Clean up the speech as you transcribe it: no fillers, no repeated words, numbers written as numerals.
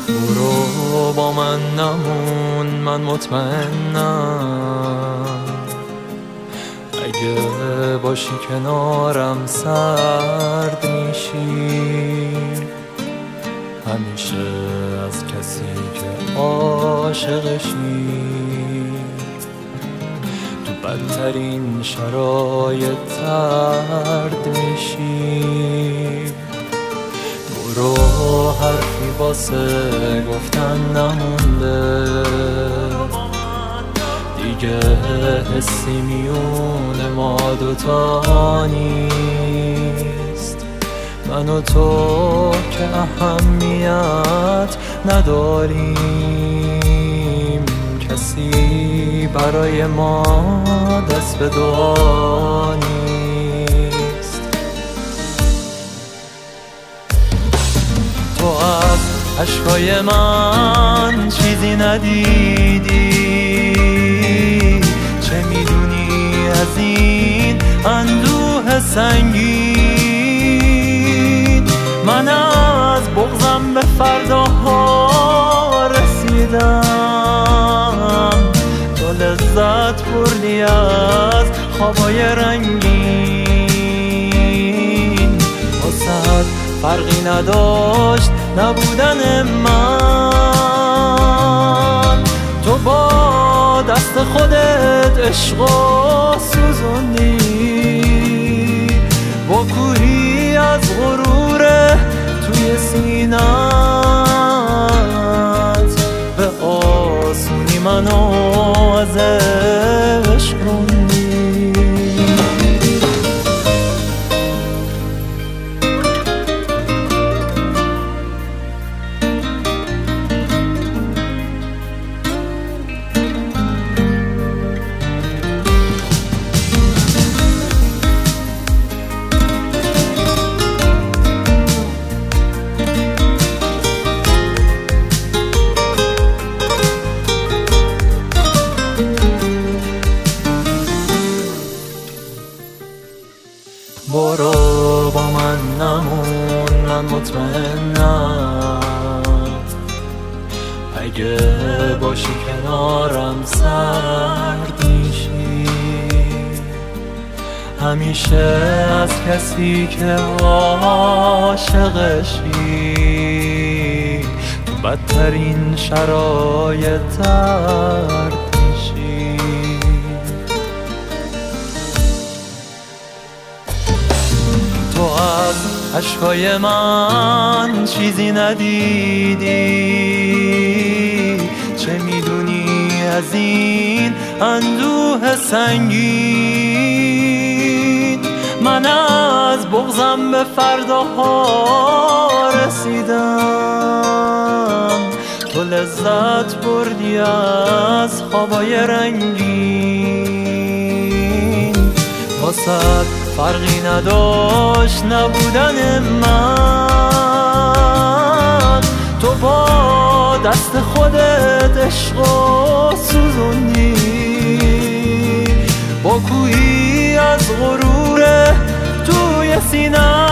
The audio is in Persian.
برو با من نمون، من مطمئنم اگه باشی کنارم سرد میشی. همیشه از کسی که عاشقشی تو بدترین شرایط طرد میشی. برو حرفی واسه گفتن نمونده دیگه، حسی میون ما دوتا نیست. من و تو که اهمیت نداریم، کسی برای ما دست به دعا نیست. تو از عشقای من چیزی ندیدی، چه میدونی از این اندوه سنگین؟ من از بغضم به فرداها رسیدم، تو لذت بردی از خوابای رنگین. واسه فرقی نداشت نبودن من، تو با دست خودت عشقو سوزوندی، با کوهی از غرور توی سینت به آسونی منو از عشق روندی. برو با من نمون، من مطمئنم اگه باشی کنارم سرد میشی. همیشه از کسی که عاشقشی تو بدترین شرایط طرد میشی. تو از عشقای من چیزی ندیدی، چه میدونی از این اندوه سنگین؟ من از بغضم به فرداها رسیدم، تو لذت بردی از خوابای رنگین. واسه فرقی نداشت نبودن من، تو با دست خودت عشقو سوزوندی، با کوهی از غرور توی سینه